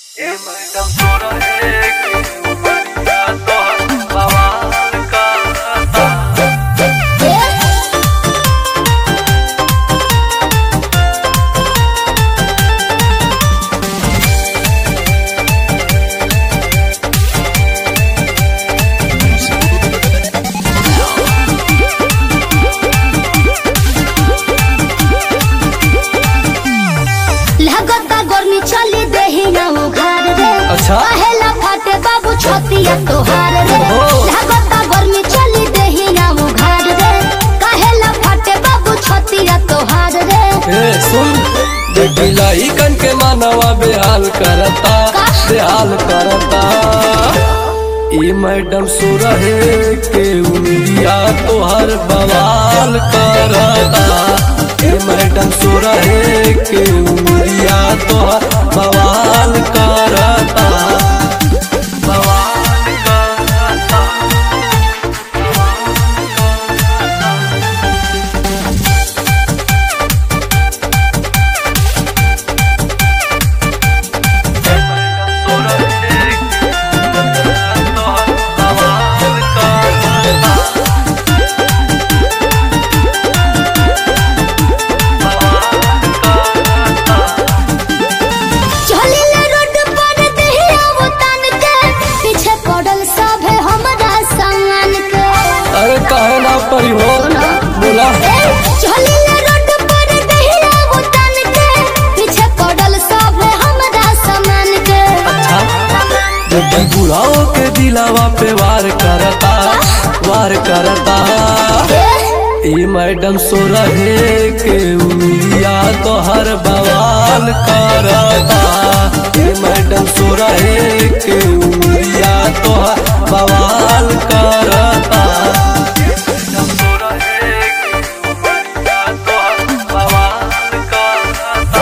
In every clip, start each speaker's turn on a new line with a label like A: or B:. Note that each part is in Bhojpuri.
A: ये मैडम सो रहे कि बढ़िया तोहर बवाल करता।
B: लगता गर्मी चली देही ना उघार रे।
A: अच्छा।
B: पहला फाटे बाबू छतिया तोहार रे।
A: ओहो।
B: लगता गर्मी चली देही ना उघार रे। कहेला फाटे बाबू छतिया तोहार रे।
A: ए सुन बेटी लाइकन के मानवा बेहाल करता बेहाल करता। ये मैडम सो रहे के उंगलिया तोहर बवाल करता। ये मैडम सो रहे के उंगलिया तोहर बवाल करता बवाल करता।
B: चलिले रोड पर देहिया वो तान के। पीछे पड़ल सब है हमरा सामान के।
A: अरे काहे ना परी हो बोला।
B: चलिले रोड पर देहिया वो तान के। पीछे पड़ल सब है हमरा सामान के।
A: अच्छा बेटी बुढ़ाओ के दिलावा पे वार करता वार करता। ये मैडम सो रहे के उंगलिया तो हर बवाल करता। ये मैडम सो रहे के उंगलिया तो हर बवाल करता। मैडम सो रहे के उंगलिया तो हर बवाल करता।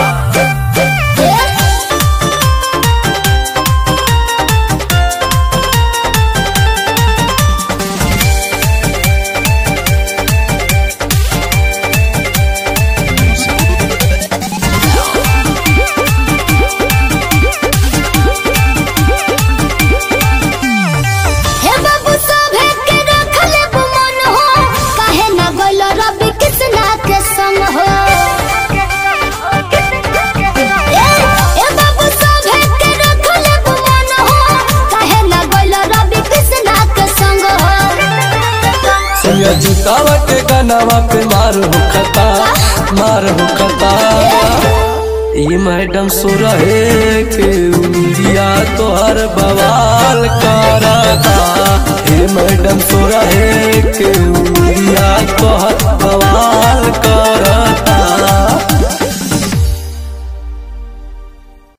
B: हे बाबू सभे के रखले बुमन हो। काहे न गइल रवि कृष्णा के संग हो। हे बाबू सभे के रखले बुमन हो। काहे न गइल रवि कृष्णा के संग हो।
A: सुनिया जुटावा के गनावा पे मार हो खता। ये मैडम सो रहे के उंगलिया तो हर बवाल करता। ये मैडम सो रहे के